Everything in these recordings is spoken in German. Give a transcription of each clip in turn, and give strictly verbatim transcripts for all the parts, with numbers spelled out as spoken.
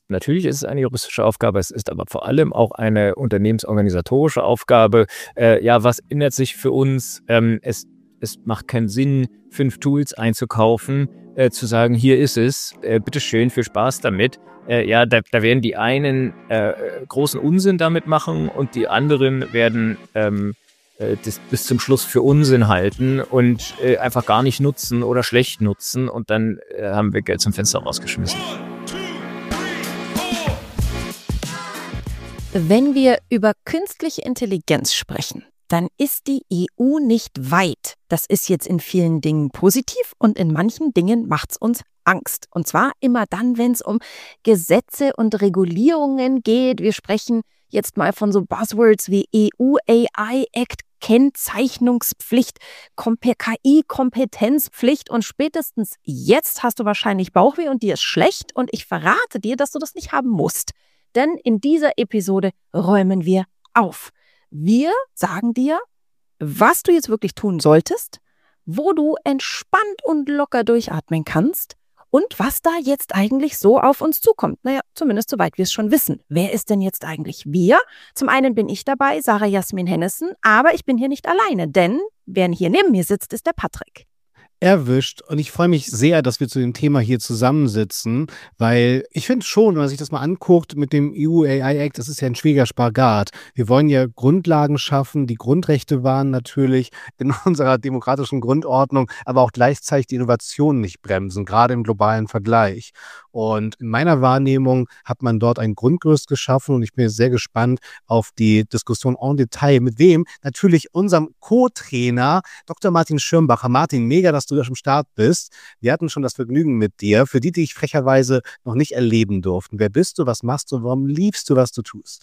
natürlich ist es eine juristische Aufgabe, es ist aber vor allem auch eine unternehmensorganisatorische Aufgabe. Äh, ja, was ändert sich für uns? Ähm, es, es macht keinen Sinn, fünf Tools einzukaufen, äh, zu sagen, hier ist es, äh, bitteschön, viel Spaß damit. Äh, ja, da, da werden die einen äh, großen Unsinn damit machen und die anderen werden ähm, äh, das bis zum Schluss für Unsinn halten und äh, einfach gar nicht nutzen oder schlecht nutzen und dann äh, haben wir Geld zum Fenster rausgeschmissen. Wenn wir über künstliche Intelligenz sprechen, dann ist die E U nicht weit. Das ist jetzt in vielen Dingen positiv und in manchen Dingen macht's uns Angst. Und zwar immer dann, wenn es um Gesetze und Regulierungen geht. Wir sprechen jetzt mal von so Buzzwords wie E U-A I-Act, Kennzeichnungspflicht, K I-Kompetenzpflicht und spätestens jetzt hast du wahrscheinlich Bauchweh und dir ist schlecht und ich verrate dir, dass du das nicht haben musst. Denn in dieser Episode räumen wir auf. Wir sagen dir, was du jetzt wirklich tun solltest, wo du entspannt und locker durchatmen kannst und was da jetzt eigentlich so auf uns zukommt. Naja, zumindest soweit wir es schon wissen. Wer ist denn jetzt eigentlich wir? Zum einen bin ich dabei, Sarah Jasmin Hennessen, aber ich bin hier nicht alleine, denn wer hier neben mir sitzt, ist der Patrick. Erwischt. Und ich freue mich sehr, dass wir zu dem Thema hier zusammensitzen, weil ich finde schon, wenn man sich das mal anguckt mit dem E U-A I-Act, das ist ja ein schwieriger Spagat. Wir wollen ja Grundlagen schaffen, die Grundrechte wahren natürlich in unserer demokratischen Grundordnung, aber auch gleichzeitig die Innovation nicht bremsen, gerade im globalen Vergleich. Und in meiner Wahrnehmung hat man dort ein Grundgerüst geschaffen und ich bin jetzt sehr gespannt auf die Diskussion en Detail. Mit wem? Natürlich unserem Co-Trainer Doktor Martin Schirmbacher. Martin, mega, dass du da am Start bist. Wir hatten schon das Vergnügen mit dir. Für die, die dich frecherweise noch nicht erleben durften. Wer bist du, was machst du, warum liebst du, was du tust?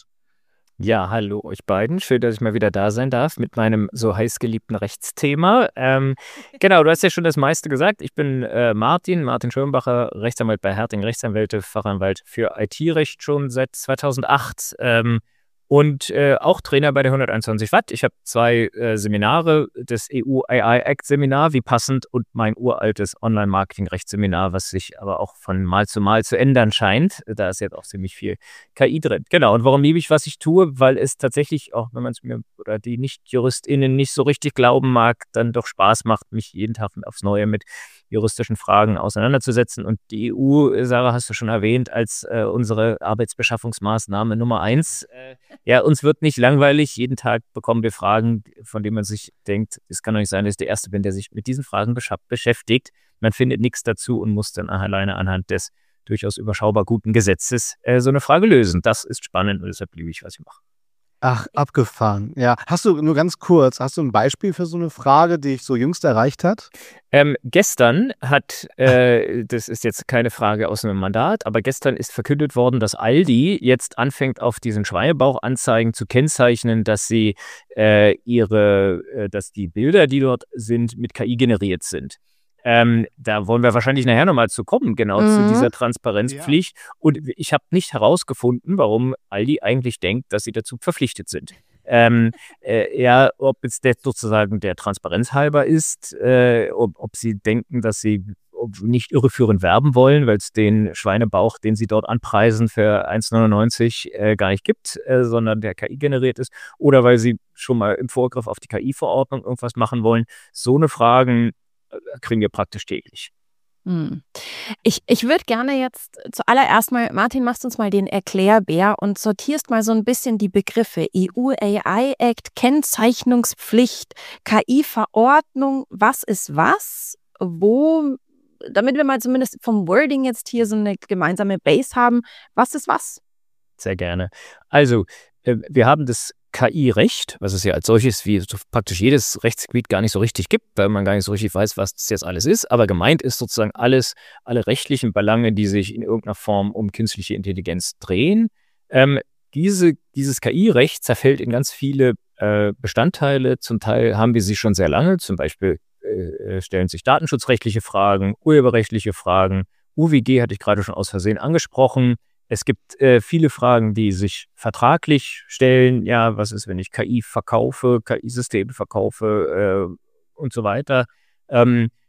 Ja, hallo euch beiden. Schön, dass ich mal wieder da sein darf mit meinem so heißgeliebten Rechtsthema. Ähm, genau, du hast ja schon das meiste gesagt. Ich bin äh, Martin, Martin Schirmbacher, Rechtsanwalt bei Herting Rechtsanwälte, Fachanwalt für I T-Recht schon seit zweitausendacht. Ähm, Und äh, auch Trainer bei der hunderteinundzwanzig Watt. Ich habe zwei äh, Seminare, das E U-A I-Act-Seminar, wie passend, und mein uraltes Online-Marketing-Rechtsseminar, was sich aber auch von Mal zu Mal zu ändern scheint. Da ist jetzt auch ziemlich viel K I drin. Genau, und warum liebe ich, was ich tue? Weil es tatsächlich, auch wenn man es mir oder die Nicht-JuristInnen nicht so richtig glauben mag, dann doch Spaß macht, mich jeden Tag aufs Neue mit juristischen Fragen auseinanderzusetzen. Und die E U, Sarah, hast du schon erwähnt, als äh, unsere Arbeitsbeschaffungsmaßnahme Nummer eins. Äh, ja, uns wird nicht langweilig. Jeden Tag bekommen wir Fragen, von denen man sich denkt, es kann doch nicht sein, dass ich der Erste bin, der sich mit diesen Fragen beschäftigt. Man findet nichts dazu und muss dann alleine anhand des durchaus überschaubar guten Gesetzes äh, so eine Frage lösen. Das ist spannend und deshalb liebe ich, was ich mache. Ach, abgefahren. Ja. Hast du, nur ganz kurz, hast du ein Beispiel für so eine Frage, die dich so jüngst erreicht hat? Ähm, gestern hat, äh, das ist jetzt keine Frage aus einem Mandat, aber gestern ist verkündet worden, dass Aldi jetzt anfängt, auf diesen Schweinebauchanzeigen zu kennzeichnen, dass sie äh, ihre, äh, dass die Bilder, die dort sind, mit K I generiert sind. Ähm, da wollen wir wahrscheinlich nachher nochmal zu kommen, genau mhm. zu dieser Transparenzpflicht. Ja. Und ich habe nicht herausgefunden, warum Aldi eigentlich denkt, dass sie dazu verpflichtet sind. Ähm, äh, ja, ob es jetzt sozusagen der Transparenz halber ist, äh, ob, ob sie denken, dass sie nicht irreführend werben wollen, weil es den Schweinebauch, den sie dort anpreisen, für eins neunundneunzig äh, gar nicht gibt, äh, sondern der K I generiert ist, oder weil sie schon mal im Vorgriff auf die K I-Verordnung irgendwas machen wollen. So eine Fragen kriegen wir praktisch täglich. Hm. Ich, ich würde gerne jetzt zuallererst mal, Martin, machst uns mal den Erklärbär und sortierst mal so ein bisschen die Begriffe E U-A I-Act, Kennzeichnungspflicht, K I-Verordnung, was ist was, wo, damit wir mal zumindest vom Wording jetzt hier so eine gemeinsame Base haben, was ist was? Sehr gerne. Also, äh, wir haben das K I-Recht, was es ja als solches wie so praktisch jedes Rechtsgebiet gar nicht so richtig gibt, weil man gar nicht so richtig weiß, was das jetzt alles ist. Aber gemeint ist sozusagen alles, alle rechtlichen Belange, die sich in irgendeiner Form um künstliche Intelligenz drehen. Ähm, diese, dieses K I-Recht zerfällt in ganz viele äh, Bestandteile. Zum Teil haben wir sie schon sehr lange. Zum Beispiel äh, stellen sich datenschutzrechtliche Fragen, urheberrechtliche Fragen. U W G hatte ich gerade schon aus Versehen angesprochen. Es gibt äh, viele Fragen, die sich vertraglich stellen. Ja, was ist, wenn ich K I verkaufe, K I-Systeme verkaufe äh, und so weiter. Ähm,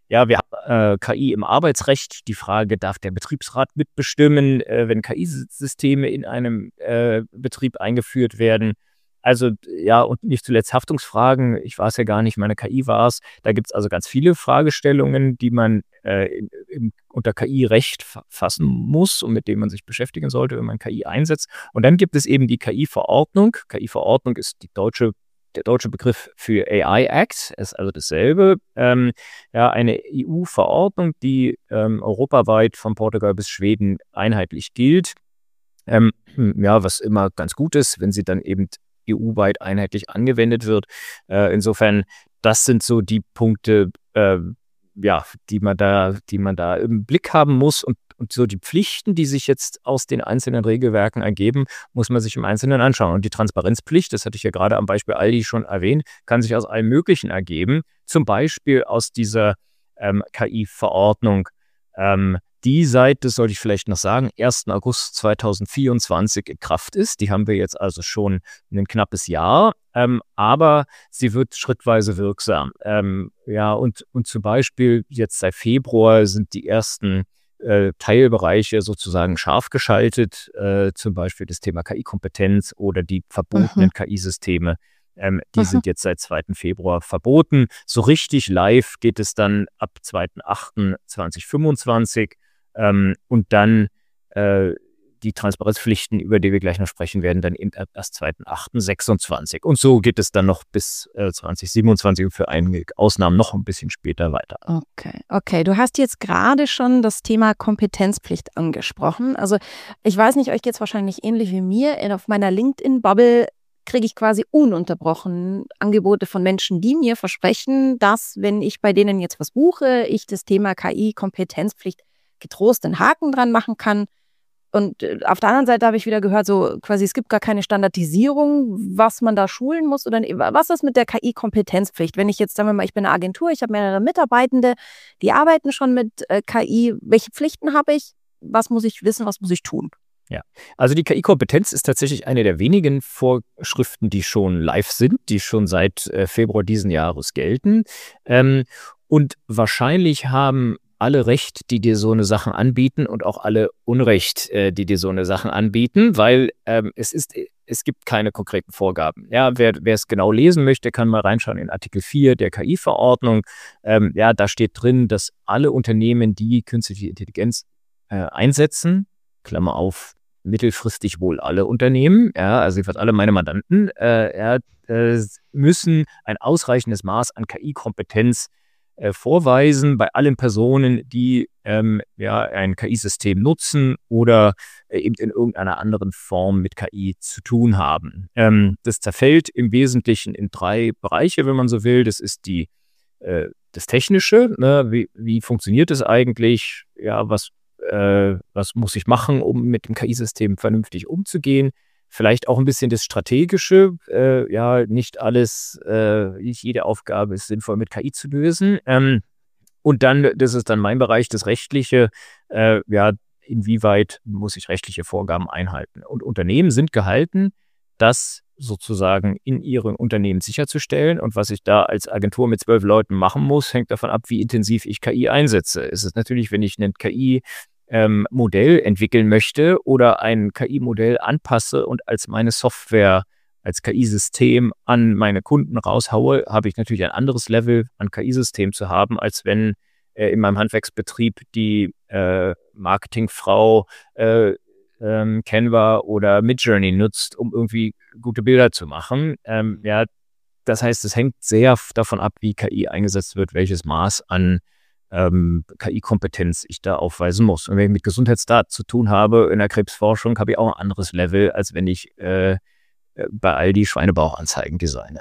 ja, wir haben äh, K I im Arbeitsrecht. Die Frage, darf der Betriebsrat mitbestimmen, äh, wenn K I-Systeme in einem äh, Betrieb eingeführt werden? Also ja, und nicht zuletzt Haftungsfragen. Ich war es ja gar nicht, meine K I war es. Da gibt es also ganz viele Fragestellungen, die man äh, in, in, unter K I-Recht fassen muss und mit denen man sich beschäftigen sollte, wenn man K I einsetzt. Und dann gibt es eben die K I-Verordnung. K I-Verordnung ist die deutsche, der deutsche Begriff für A I-Act, ist also dasselbe. Ähm, ja, eine E U-Verordnung, die ähm, europaweit von Portugal bis Schweden einheitlich gilt. Ähm, ja, was immer ganz gut ist, wenn sie dann eben E U-weit einheitlich angewendet wird. Äh, insofern, das sind so die Punkte, äh, ja, die man da, die man da im Blick haben muss, und, und so die Pflichten, die sich jetzt aus den einzelnen Regelwerken ergeben, muss man sich im Einzelnen anschauen. Und die Transparenzpflicht, das hatte ich ja gerade am Beispiel Aldi schon erwähnt, kann sich aus allem Möglichen ergeben. Zum Beispiel aus dieser ähm, K I-Verordnung. Ähm, die seit, das sollte ich vielleicht noch sagen, ersten August zweitausendvierundzwanzig in Kraft ist. Die haben wir jetzt also schon ein knappes Jahr, ähm, aber sie wird schrittweise wirksam. Ähm, ja, und, und zum Beispiel jetzt seit Februar sind die ersten äh, Teilbereiche sozusagen scharf geschaltet, äh, zum Beispiel das Thema K I-Kompetenz oder die verbotenen mhm. K I-Systeme. Ähm, die mhm. sind jetzt seit zweiten Februar verboten. So richtig live geht es dann ab zweiten achten zweitausendfünfundzwanzig. Ähm, und dann äh, die Transparenzpflichten, über die wir gleich noch sprechen werden, dann eben erst zweiten achten sechsundzwanzig. Und so geht es dann noch bis äh, zweitausendsiebenundzwanzig und für einige Ausnahmen noch ein bisschen später weiter. Okay, okay. Du hast jetzt gerade schon das Thema Kompetenzpflicht angesprochen. Also ich weiß nicht, euch geht es wahrscheinlich ähnlich wie mir. In, auf meiner LinkedIn-Bubble kriege ich quasi ununterbrochen Angebote von Menschen, die mir versprechen, dass, wenn ich bei denen jetzt was buche, ich das Thema K I-Kompetenzpflicht getrost einen Haken dran machen kann. Und auf der anderen Seite habe ich wieder gehört, so quasi, es gibt gar keine Standardisierung, was man da schulen muss. Oder was ist mit der K I-Kompetenzpflicht? Wenn ich jetzt, sagen wir mal, ich bin eine Agentur, ich habe mehrere Mitarbeitende, die arbeiten schon mit äh, K I. Welche Pflichten habe ich? Was muss ich wissen? Was muss ich tun? Ja, also die K I-Kompetenz ist tatsächlich eine der wenigen Vorschriften, die schon live sind, die schon seit äh, Februar diesen Jahres gelten. Ähm, und wahrscheinlich haben alle Recht, die dir so eine Sachen anbieten, und auch alle Unrecht, äh, die dir so eine Sachen anbieten, weil ähm, es ist, es gibt keine konkreten Vorgaben. Ja, wer, wer es genau lesen möchte, kann mal reinschauen in Artikel vier der K I-Verordnung. Ähm, ja, da steht drin, dass alle Unternehmen, die künstliche Intelligenz äh, einsetzen, Klammer auf, mittelfristig wohl alle Unternehmen, ja, also fast alle meine Mandanten, äh, ja, äh, müssen ein ausreichendes Maß an K I-Kompetenz äh, vorweisen bei allen Personen, die ähm, ja, ein K I-System nutzen oder äh, eben in irgendeiner anderen Form mit K I zu tun haben. Ähm, das zerfällt im Wesentlichen in drei Bereiche, wenn man so will. Das ist die, äh, das Technische, ne? wie, wie funktioniert es eigentlich, ja, was Äh, was muss ich machen, um mit dem K I-System vernünftig umzugehen. Vielleicht auch ein bisschen das Strategische. Äh, ja, nicht alles, äh, nicht jede Aufgabe ist sinnvoll mit K I zu lösen. Ähm, und dann, das ist dann mein Bereich, das Rechtliche. Äh, ja, inwieweit muss ich rechtliche Vorgaben einhalten? Und Unternehmen sind gehalten, das sozusagen in ihrem Unternehmen sicherzustellen. Und was ich da als Agentur mit zwölf Leuten machen muss, hängt davon ab, wie intensiv ich K I einsetze. Es ist natürlich, wenn ich ein K I-Modell ähm, entwickeln möchte oder ein K I-Modell anpasse und als meine Software, als K I-System an meine Kunden raushaue, habe ich natürlich ein anderes Level an K I-System zu haben, als wenn äh, in meinem Handwerksbetrieb die äh, Marketingfrau äh, Ähm, Canva oder Midjourney nutzt, um irgendwie gute Bilder zu machen. Ähm, ja, das heißt, es hängt sehr davon ab, wie K I eingesetzt wird, welches Maß an ähm, K I-Kompetenz ich da aufweisen muss. Und wenn ich mit Gesundheitsdaten zu tun habe, in der Krebsforschung, habe ich auch ein anderes Level, als wenn ich äh, bei Aldi Schweinebauchanzeigen designe.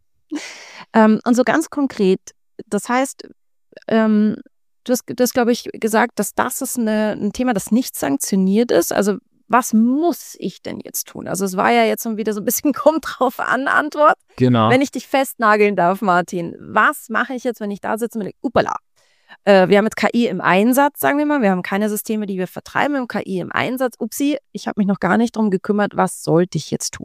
Ähm, und so ganz konkret, das heißt, ähm, Du hast, du hast, glaube ich, gesagt, dass das ist eine, ein Thema, das nicht sanktioniert ist. Also was muss ich denn jetzt tun? Also es war ja jetzt wieder so ein bisschen kommt drauf an Antwort. Genau. Wenn ich dich festnageln darf, Martin, was mache ich jetzt, wenn ich da sitze und denke, upala, äh, wir haben jetzt K I im Einsatz, sagen wir mal. Wir haben keine Systeme, die wir vertreiben, wir haben K I im Einsatz. Upsi, ich habe mich noch gar nicht darum gekümmert, was sollte ich jetzt tun?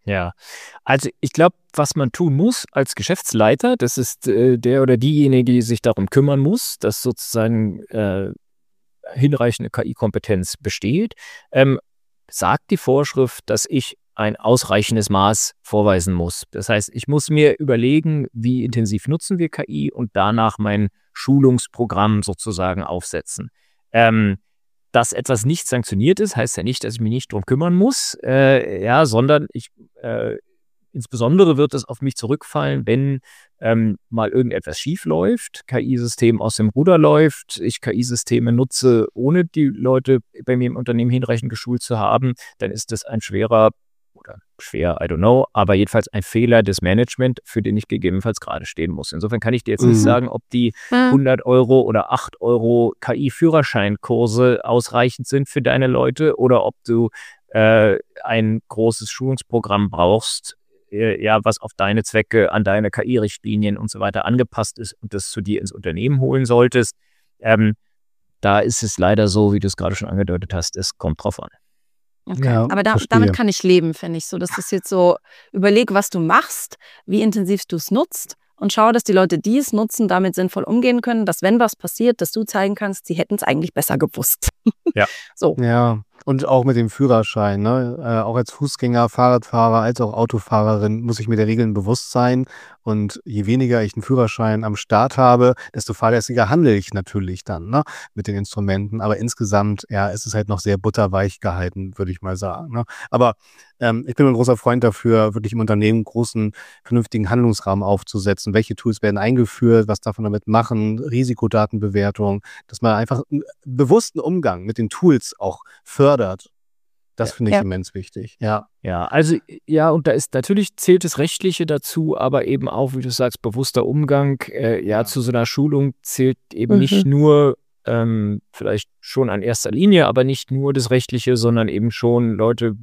Ja, also ich glaube, was man tun muss als Geschäftsleiter, das ist äh, der oder diejenige, die sich darum kümmern muss, dass sozusagen äh, hinreichende K I-Kompetenz besteht, ähm, sagt die Vorschrift, dass ich ein ausreichendes Maß vorweisen muss. Das heißt, ich muss mir überlegen, wie intensiv nutzen wir K I und danach mein Schulungsprogramm sozusagen aufsetzen. Ähm, dass etwas nicht sanktioniert ist, heißt ja nicht, dass ich mich nicht drum kümmern muss, äh, ja, sondern ich äh, insbesondere wird es auf mich zurückfallen, wenn ähm, mal irgendetwas schief läuft, K I-System aus dem Ruder läuft, ich K I-Systeme nutze, ohne die Leute bei mir im Unternehmen hinreichend geschult zu haben, dann ist das ein schwerer oder schwer, I don't know, aber jedenfalls ein Fehler des Management, für den ich gegebenenfalls gerade stehen muss. Insofern kann ich dir jetzt nicht Mhm. sagen, ob die hundert Euro oder acht Euro K I-Führerscheinkurse ausreichend sind für deine Leute oder ob du äh, ein großes Schulungsprogramm brauchst, äh, ja, was auf deine Zwecke, an deine K I-Richtlinien und so weiter angepasst ist und das zu dir ins Unternehmen holen solltest. Ähm, da ist es leider so, wie du es gerade schon angedeutet hast, es kommt drauf an. Okay, Ja, aber da, verstehe. damit kann ich leben, finde ich so. Dass das jetzt so, überleg, was du machst, wie intensiv du es nutzt und schau, dass die Leute, die es nutzen, damit sinnvoll umgehen können, dass wenn was passiert, dass du zeigen kannst, sie hätten es eigentlich besser gewusst. Ja. So. Ja, und auch mit dem Führerschein, ne? Äh, auch als Fußgänger, Fahrradfahrer, als auch Autofahrerin muss ich mir der Regeln bewusst sein. Und je weniger ich einen Führerschein am Start habe, desto fahrlässiger handle ich natürlich dann, ne? Mit den Instrumenten. Aber insgesamt, ja, ist es halt noch sehr butterweich gehalten, würde ich mal sagen, ne? Aber ähm, ich bin ein großer Freund dafür, wirklich im Unternehmen einen großen, vernünftigen Handlungsrahmen aufzusetzen. Welche Tools werden eingeführt, was darf man damit machen, Risikodatenbewertung, dass man einfach einen bewussten Umgang mit den Tools auch fördert. Das Ja. finde ich Ja. immens wichtig. Ja. Ja, also ja, und da ist natürlich zählt das Rechtliche dazu, aber eben auch, wie du sagst, bewusster Umgang. Äh, ja, Ja. zu so einer Schulung zählt eben Mhm. nicht nur ähm, vielleicht schon an erster Linie, aber nicht nur das Rechtliche, sondern eben schon Leute,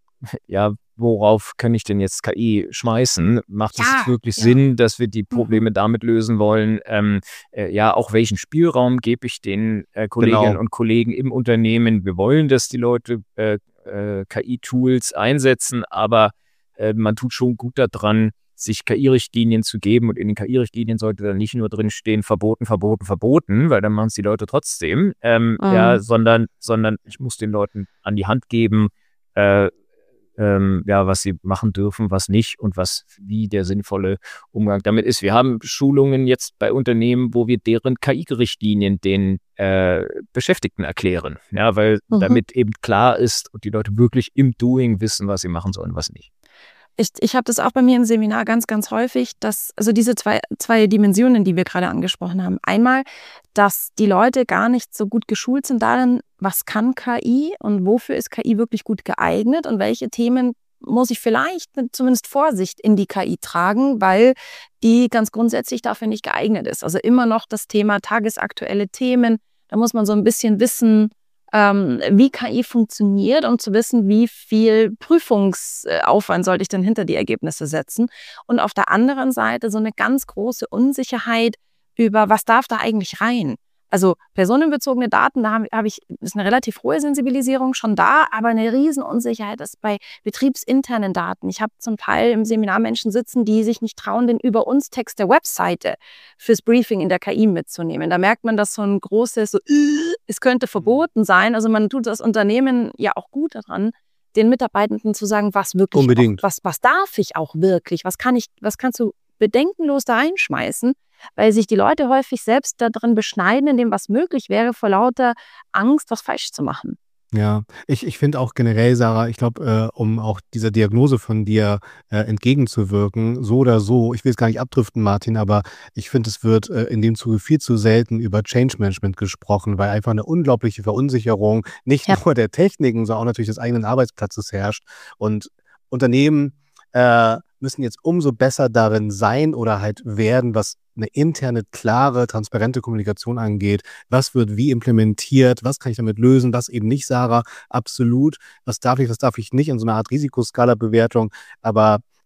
ja, worauf kann ich denn jetzt K I schmeißen? Macht es Ja, jetzt wirklich ja. Sinn, dass wir die Mhm. Probleme damit lösen wollen? Ähm, äh, ja, auch welchen Spielraum gebe ich den äh, Kolleginnen Genau. und Kollegen im Unternehmen? Wir wollen, dass die Leute äh, äh, K I-Tools einsetzen, aber äh, man tut schon gut daran, sich K I-Richtlinien zu geben und in den K I-Richtlinien sollte dann nicht nur drin stehen, verboten, verboten, verboten, weil dann machen es die Leute trotzdem, ähm, Mhm. ja, sondern, sondern ich muss den Leuten an die Hand geben, äh, ähm, ja, was sie machen dürfen, was nicht und was wie der sinnvolle Umgang damit ist. Wir haben Schulungen jetzt bei Unternehmen, wo wir deren K I-Richtlinien den äh, Beschäftigten erklären, ja, weil Mhm. damit eben klar ist und die Leute wirklich im Doing wissen, was sie machen sollen, was nicht. Ich, ich habe das auch bei mir im Seminar ganz, ganz häufig, dass, also diese zwei, zwei Dimensionen, die wir gerade angesprochen haben. Einmal, dass die Leute gar nicht so gut geschult sind darin, was kann K I und wofür ist K I wirklich gut geeignet und welche Themen muss ich vielleicht mit zumindest Vorsicht in die K I tragen, weil die ganz grundsätzlich dafür nicht geeignet ist. Also immer noch das Thema tagesaktuelle Themen, da muss man so ein bisschen wissen, ähm, wie K I funktioniert, um zu wissen, wie viel Prüfungsaufwand sollte ich denn hinter die Ergebnisse setzen. Und auf der anderen Seite so eine ganz große Unsicherheit über, was darf da eigentlich rein? Also personenbezogene Daten, da habe hab ich, ist eine relativ hohe Sensibilisierung schon da, aber eine Riesenunsicherheit ist bei betriebsinternen Daten. Ich habe zum Teil im Seminar Menschen sitzen, die sich nicht trauen, den Über uns Text der Webseite fürs Briefing in der K I mitzunehmen. Da merkt man, dass so ein großes, so, äh, es könnte verboten sein. Also man tut das Unternehmen ja auch gut daran, den Mitarbeitenden zu sagen, was wirklich, Unbedingt. Auch, was, was darf ich auch wirklich, was kann ich, was kannst du bedenkenlos da reinschmeißen, weil sich die Leute häufig selbst darin beschneiden, in dem, was möglich wäre, vor lauter Angst, was falsch zu machen. Ja, ich, ich finde auch generell, Sarah, ich glaube, äh, um auch dieser Diagnose von dir äh, entgegenzuwirken, so oder so, ich will es gar nicht abdriften, Martin, aber ich finde, es wird äh, in dem Zuge viel zu selten über Change Management gesprochen, weil einfach eine unglaubliche Verunsicherung nicht Ja. nur der Techniken, sondern auch natürlich des eigenen Arbeitsplatzes herrscht. Und Unternehmen äh, müssen jetzt umso besser darin sein oder halt werden, was eine interne, klare, transparente Kommunikation angeht. Was wird wie implementiert? Was kann ich damit lösen? Was eben nicht, Sarah? Absolut. Was darf ich, was darf ich nicht in so einer Art Risikoskala-Bewertung? Aber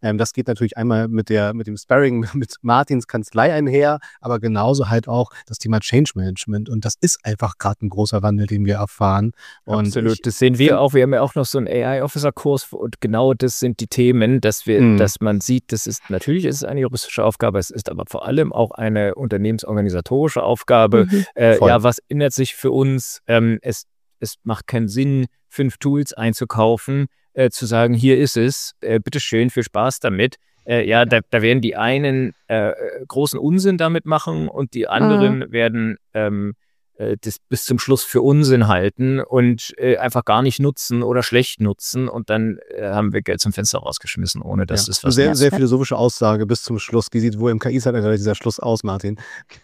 Ähm, das geht natürlich einmal mit der mit dem Sparring mit Martins Kanzlei einher, aber genauso halt auch das Thema Change Management. Und das ist einfach gerade ein großer Wandel, den wir erfahren. Und Absolut, ich das sehen wir find- auch. Wir haben ja auch noch so einen A I-Officer-Kurs und genau das sind die Themen, dass wir, Mhm. dass man sieht, das ist natürlich ist es eine juristische Aufgabe, es ist aber vor allem auch eine unternehmensorganisatorische Aufgabe. Mhm. Äh, Voll. ja, was ändert sich für uns? Ähm, es, es macht keinen Sinn, fünf Tools einzukaufen, äh, zu sagen, hier ist es, äh, bitteschön, viel Spaß damit. Äh, ja, da, da werden die einen äh, großen Unsinn damit machen und die anderen werden ähm, äh, das bis zum Schluss für Unsinn halten und äh, einfach gar nicht nutzen oder schlecht nutzen und dann äh, haben wir Geld zum Fenster rausgeschmissen, ohne dass Ja, das eine was sehr, nutzt. sehr philosophische Aussage bis zum Schluss. Wie sieht wohl im K I-Zeitalter dieser Schluss aus, Martin?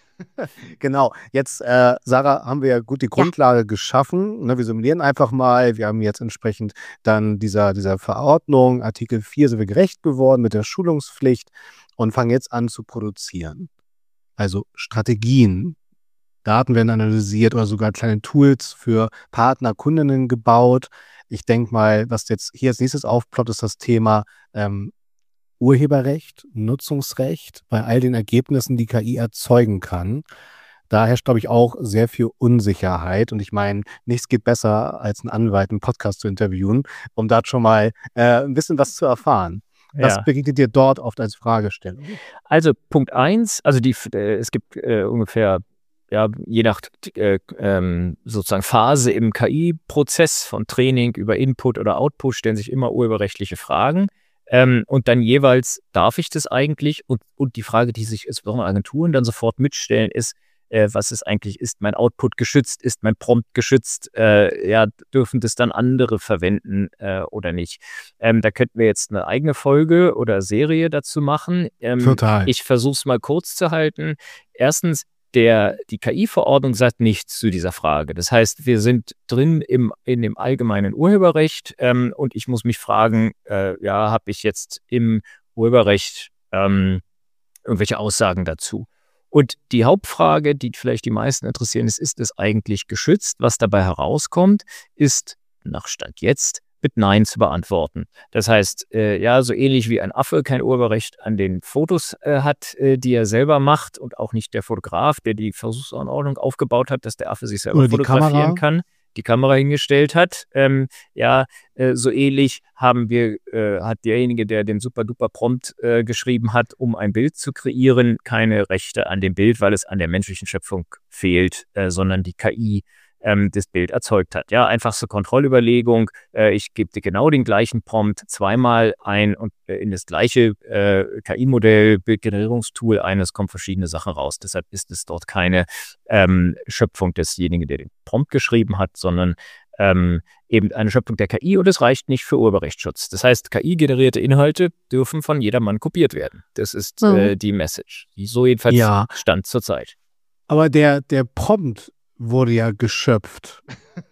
Genau, jetzt, äh, Sarah, haben wir ja gut die Grundlage geschaffen. Ne? Wir simulieren einfach mal. Wir haben jetzt entsprechend dann dieser, dieser Verordnung, Artikel vier, sind wir gerecht geworden mit der Schulungspflicht und fangen jetzt an zu produzieren. Also Strategien, Daten werden analysiert oder sogar kleine Tools für Partner, Kundinnen gebaut. Ich denke mal, was jetzt hier als nächstes aufploppt, ist das Thema ähm, Urheberrecht, Nutzungsrecht bei all den Ergebnissen, die K I erzeugen kann. Da herrscht, glaube ich, auch sehr viel Unsicherheit. Und ich meine, nichts geht besser, als einen Anwalt im Podcast zu interviewen, um da schon mal äh, ein bisschen was zu erfahren. Was Ja. begegnet dir dort oft als Fragestellung? Also Punkt eins, also die, äh, es gibt äh, ungefähr, ja, je nach äh, ähm, sozusagen Phase im K I-Prozess von Training über Input oder Output stellen sich immer urheberrechtliche Fragen. Ähm, und dann jeweils, darf ich das eigentlich? Und, und die Frage, die sich insbesondere Agenturen dann sofort mitstellen, ist, äh, was ist eigentlich, ist mein Output geschützt, ist mein Prompt geschützt, äh, ja, dürfen das dann andere verwenden äh, oder nicht? Ähm, da könnten wir jetzt eine eigene Folge oder Serie dazu machen. Ähm, Total. Ich versuche es mal kurz zu halten. Erstens, der, die K I-Verordnung sagt nichts zu dieser Frage. Das heißt, wir sind drin im, in dem allgemeinen Urheberrecht ähm, und ich muss mich fragen, äh, ja, habe ich jetzt im Urheberrecht ähm, irgendwelche Aussagen dazu? Und die Hauptfrage, die vielleicht die meisten interessieren, ist, ist es eigentlich geschützt? Was dabei herauskommt, ist nach Stand jetzt mit Nein zu beantworten. Das heißt, äh, ja, so ähnlich wie ein Affe kein Urheberrecht an den Fotos äh, hat, äh, die er selber macht und auch nicht der Fotograf, der die Versuchsanordnung aufgebaut hat, dass der Affe sich selber Oder die fotografieren Kamera. kann, die Kamera hingestellt hat. Ähm, ja, äh, so ähnlich haben wir, äh, hat derjenige, der den super-duper-Prompt äh, geschrieben hat, um ein Bild zu kreieren, keine Rechte an dem Bild, weil es an der menschlichen Schöpfung fehlt, äh, sondern die K I ähm, das Bild erzeugt hat. Ja, einfachste Kontrollüberlegung. Äh, ich gebe dir genau den gleichen Prompt zweimal ein und äh, in das gleiche äh, K I-Modell, Bildgenerierungstool ein, es kommen verschiedene Sachen raus. Deshalb ist es dort keine ähm, Schöpfung desjenigen, der den Prompt geschrieben hat, sondern ähm, eben eine Schöpfung der K I und es reicht nicht für Urheberrechtsschutz. Das heißt, K I-generierte Inhalte dürfen von jedermann kopiert werden. Das ist Mhm. äh, die Message. So jedenfalls Ja. Stand zur Zeit. Aber der, der Prompt wurde ja geschöpft.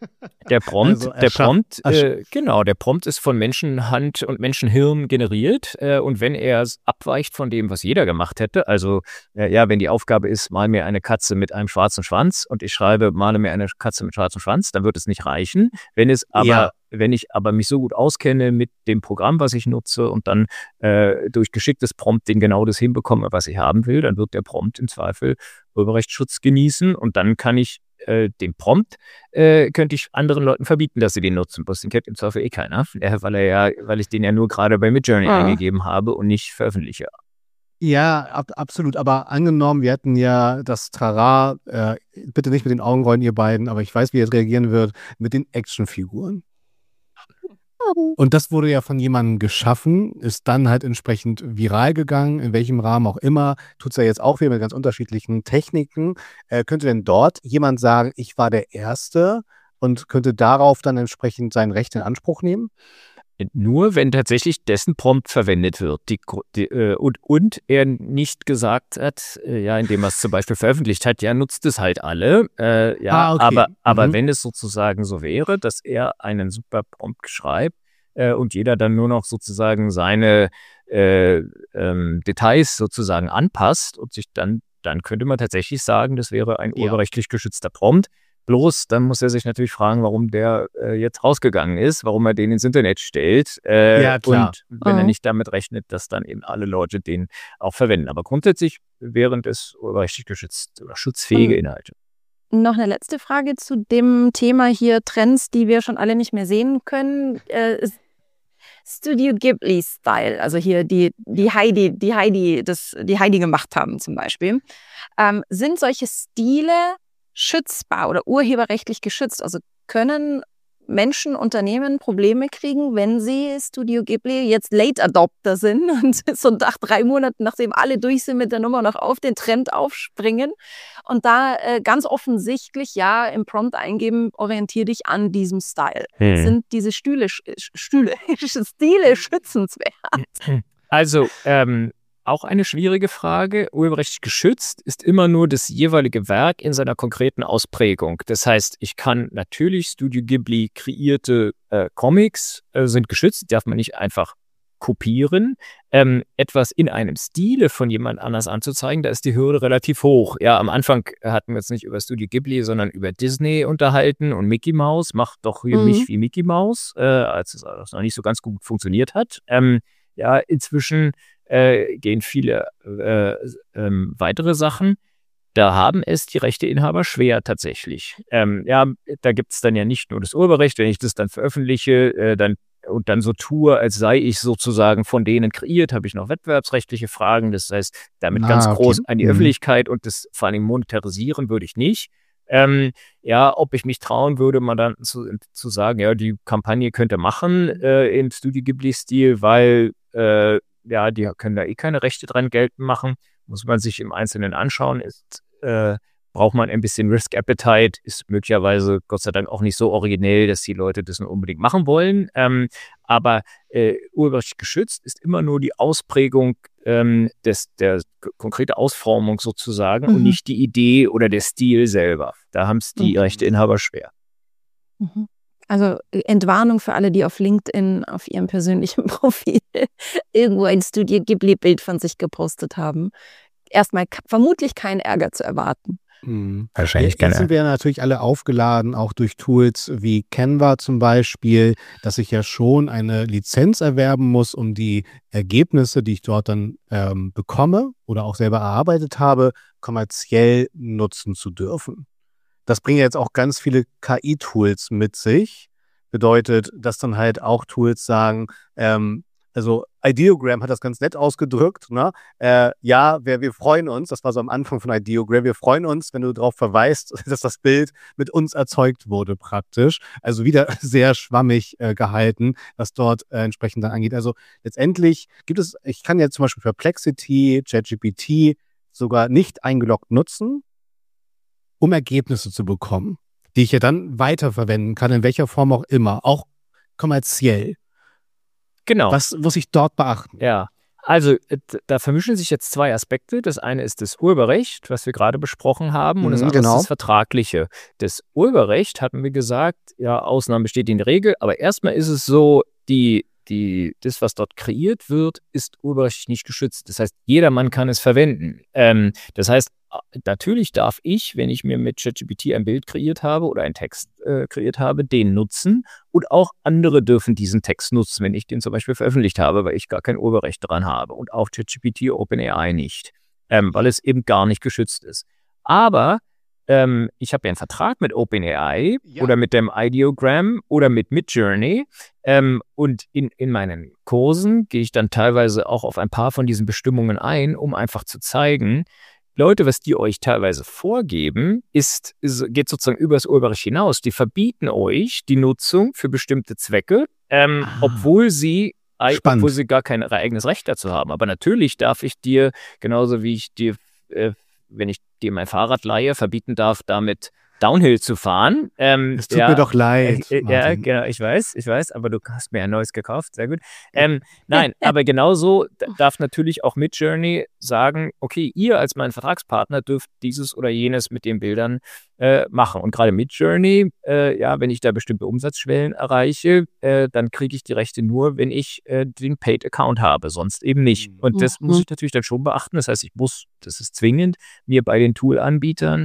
Der Prompt, Also der erscha- Prompt, ersch- äh, genau, der Prompt ist von Menschenhand und Menschenhirn generiert äh, und wenn er s- abweicht von dem, was jeder gemacht hätte, also äh, ja, wenn die Aufgabe ist, mal mir eine Katze mit einem schwarzen Schwanz und ich schreibe, male mir eine Katze mit schwarzem Schwanz, dann wird es nicht reichen. Wenn es aber, Ja. wenn ich aber mich so gut auskenne mit dem Programm, was ich nutze und dann äh, durch geschicktes Prompting genau das hinbekomme, was ich haben will, dann wird der Prompt im Zweifel Urheberrechtsschutz genießen und dann kann ich äh, den Prompt äh, könnte ich anderen Leuten verbieten, dass sie den nutzen. Bloß den kennt im Zweifel eh keiner, äh, weil er ja, weil ich den ja nur gerade bei Midjourney Ah. eingegeben habe und nicht veröffentliche. Ja, ab, absolut. Aber angenommen, wir hätten ja das Trara, äh, bitte nicht mit den Augenrollen, ihr beiden, aber ich weiß, wie ihr jetzt reagieren wird, mit den Actionfiguren. Und das wurde ja von jemandem geschaffen, ist dann halt entsprechend viral gegangen, in welchem Rahmen auch immer. Tut es ja jetzt auch wieder mit ganz unterschiedlichen Techniken. Äh, könnte denn dort jemand sagen, ich war der Erste und könnte darauf dann entsprechend sein Recht in Anspruch nehmen? Nur wenn tatsächlich dessen Prompt verwendet wird die, die, äh, und, und er nicht gesagt hat, äh, ja, indem er es zum Beispiel veröffentlicht hat, ja, nutzt es halt alle. Äh, ja, Ah, okay. aber, aber Mhm. wenn es sozusagen so wäre, dass er einen super Prompt schreibt äh, und jeder dann nur noch sozusagen seine äh, ähm, Details sozusagen anpasst und sich dann, dann könnte man tatsächlich sagen, das wäre ein Ja. urheberrechtlich geschützter Prompt. Bloß, dann muss er sich natürlich fragen, warum der äh, jetzt rausgegangen ist, warum er den ins Internet stellt. Äh, Ja, klar. Und wenn er Mhm. nicht damit rechnet, dass dann eben alle Leute den auch verwenden. Aber grundsätzlich wären es urheberrechtlich geschützt oder schutzfähige Und Inhalte. noch eine letzte Frage zu dem Thema hier, Trends, die wir schon alle nicht mehr sehen können. Äh, ist Studio Ghibli-Style, also hier die, die Heidi, die Heidi, das, die Heidi gemacht haben zum Beispiel. Ähm, sind solche Stile schützbar oder urheberrechtlich geschützt? Also können Menschen, Unternehmen Probleme kriegen, wenn sie Studio Ghibli jetzt Late Adopter sind und so nach drei Monaten, nachdem alle durch sind mit der Nummer, noch auf den Trend aufspringen und da äh, ganz offensichtlich ja im Prompt eingeben, orientier dich an diesem Style. Hm. Sind diese Stühle, sch- Stühle, Stile schützenswert? Also, ähm, auch eine schwierige Frage. Urheberrechtlich geschützt ist immer nur das jeweilige Werk in seiner konkreten Ausprägung. Das heißt, ich kann natürlich Studio Ghibli kreierte äh, Comics äh, sind geschützt, die darf man nicht einfach kopieren. Ähm, etwas in einem Stile von jemand anders anzuzeigen, da ist die Hürde relativ hoch. Ja, am Anfang hatten wir uns nicht über Studio Ghibli, sondern über Disney unterhalten und Mickey Mouse macht doch hier Mhm. mich wie Mickey Mouse, äh, als es als noch nicht so ganz gut funktioniert hat. Ähm, ja, inzwischen äh, gehen viele äh, ähm, weitere Sachen. Da haben es die Rechteinhaber schwer tatsächlich. Ähm, ja, da gibt es dann ja nicht nur das Urheberrecht, wenn ich das dann veröffentliche, äh, dann und dann so tue, als sei ich sozusagen von denen kreiert, habe ich noch wettbewerbsrechtliche Fragen. Das heißt, damit Ah, ganz okay. groß an die Mhm. Öffentlichkeit und das vor allem monetarisieren würde ich nicht. Ähm, ja, ob ich mich trauen würde, mal dann zu, zu sagen, ja, die Kampagne könnt ihr machen äh, in Studio Ghibli-Stil, weil äh, ja, die können da eh keine Rechte dran geltend machen. Muss man sich im Einzelnen anschauen. Ist, äh, braucht man ein bisschen Risk Appetite, ist möglicherweise Gott sei Dank auch nicht so originell, dass die Leute das nur unbedingt machen wollen. Ähm, aber äh, urheberrechtlich geschützt ist immer nur die Ausprägung ähm, des, der k- konkrete Ausformung sozusagen und Mhm. nicht die Idee oder der Stil selber. Da haben es die Mhm. Rechteinhaber schwer. Mhm. Also äh, Entwarnung für alle, die auf LinkedIn auf ihrem persönlichen Profil irgendwo ein Studio Ghibli-Bild von sich gepostet haben. Erstmal k- vermutlich keinen Ärger zu erwarten. Mhm. Wahrscheinlich Jetzt sind wir natürlich alle aufgeladen, auch durch Tools wie Canva zum Beispiel, dass ich ja schon eine Lizenz erwerben muss, um die Ergebnisse, die ich dort dann ähm, bekomme oder auch selber erarbeitet habe, kommerziell nutzen zu dürfen. Das bringen jetzt auch ganz viele K I-Tools mit sich. Bedeutet, dass dann halt auch Tools sagen, ähm, also Ideogram hat das ganz nett ausgedrückt, ne? Äh, ja, wir, wir freuen uns, das war so am Anfang von Ideogram, wir freuen uns, wenn du darauf verweist, dass das Bild mit uns erzeugt wurde praktisch. Also wieder sehr schwammig äh, gehalten, was dort äh, entsprechend dann angeht. Also letztendlich gibt es, ich kann jetzt zum Beispiel Perplexity, ChatGPT sogar nicht eingeloggt nutzen, um Ergebnisse zu bekommen, die ich ja dann weiterverwenden kann, in welcher Form auch immer, auch kommerziell. Genau. Was muss ich dort beachten? Ja, also äh, d- da vermischen sich jetzt zwei Aspekte. Das eine ist das Urheberrecht, was wir gerade besprochen haben, und das Mhm, andere ist genau. das Vertragliche. Das Urheberrecht hatten wir gesagt, ja, Ausnahmen besteht in der Regel, aber erstmal ist es so, die, die, das, was dort kreiert wird, ist urheberrechtlich nicht geschützt. Das heißt, jedermann kann es verwenden. Ähm, das heißt, a- natürlich darf ich, wenn ich mir mit ChatGPT ein Bild kreiert habe oder einen Text äh, kreiert habe, den nutzen. Und auch andere dürfen diesen Text nutzen, wenn ich den zum Beispiel veröffentlicht habe, weil ich gar kein Urheberrecht dran habe. Und auch ChatGPT, OpenAI nicht, ähm, weil es eben gar nicht geschützt ist. Aber ähm, ich habe ja einen Vertrag mit OpenAI Ja. oder mit dem Ideogram oder mit Midjourney. Ähm, und in, in meinen Kursen gehe ich dann teilweise auch auf ein paar von diesen Bestimmungen ein, um einfach zu zeigen, Leute, was die euch teilweise vorgeben, ist, ist geht sozusagen über das Urheberrecht hinaus. Die verbieten euch die Nutzung für bestimmte Zwecke, ähm, Ah. obwohl sie ei- Spannend. obwohl sie gar kein eigenes Recht dazu haben. Aber natürlich darf ich dir, genauso wie ich dir, äh, wenn ich dir mein Fahrrad leihe, verbieten darf, damit Downhill zu fahren. Ähm, Es tut ja, mir doch leid, äh, äh, ja, Martin. genau, ich weiß, ich weiß, aber du hast mir ein neues gekauft, sehr gut. Ähm, nein, aber genauso d- darf natürlich auch Midjourney sagen, okay, ihr als mein Vertragspartner dürft dieses oder jenes mit den Bildern äh, machen. Und gerade Midjourney, äh, ja, wenn ich da bestimmte Umsatzschwellen erreiche, äh, dann kriege ich die Rechte nur, wenn ich äh, den Paid-Account habe, sonst eben nicht. Und das muss Mhm. ich natürlich dann schon beachten. Das heißt, ich muss, das ist zwingend, mir bei den Tool-Anbietern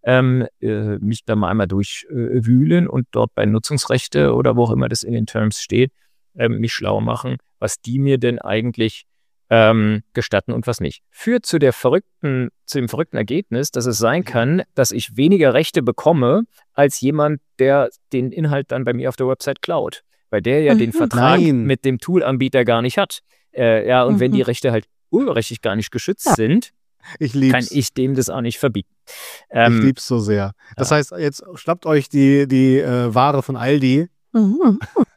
ähm, äh, mich da mal einmal durchwühlen äh, und dort bei Nutzungsrechte oder wo auch immer das in den Terms steht, ähm, mich schlau machen, was die mir denn eigentlich ähm, gestatten und was nicht. Führt zu der verrückten, zu dem verrückten Ergebnis, dass es sein kann, dass ich weniger Rechte bekomme als jemand, der den Inhalt dann bei mir auf der Website klaut, weil der ja Mhm. den Vertrag Nein. mit dem Toolanbieter gar nicht hat. Äh, ja, und wenn Mhm. die Rechte halt urheberrechtlich gar nicht geschützt sind, Ich kann lieb's. ich dem das auch nicht verbieten. Ich Ähm, lieb's so sehr. Das ja. heißt, jetzt schnappt euch die, die äh, Ware von Aldi Mhm.